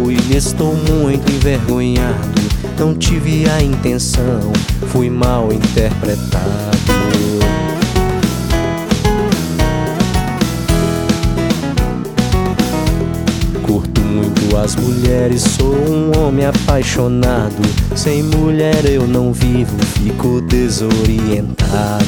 fui, estou muito envergonhado. Não tive a intenção, fui mal interpretado. Curto muito as mulheres, sou um homem apaixonado. Sem mulher eu não vivo, fico desorientado.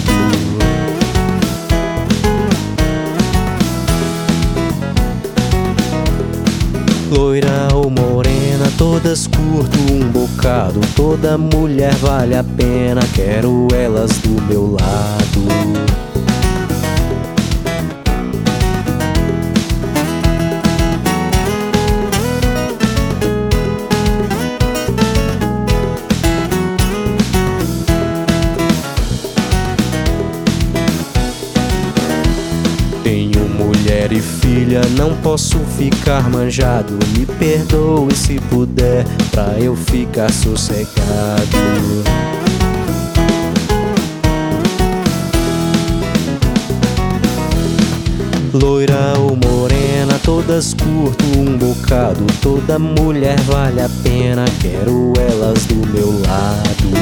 Loira ou morena, todas curto um bocado. Toda mulher vale a pena, quero elas do meu lado. Tenho mulher e filha, não posso ficar manjado. Me perdoe se puder, pra eu ficar sossegado. Loira ou morena, todas curto um bocado. Toda mulher vale a pena, quero elas do meu lado.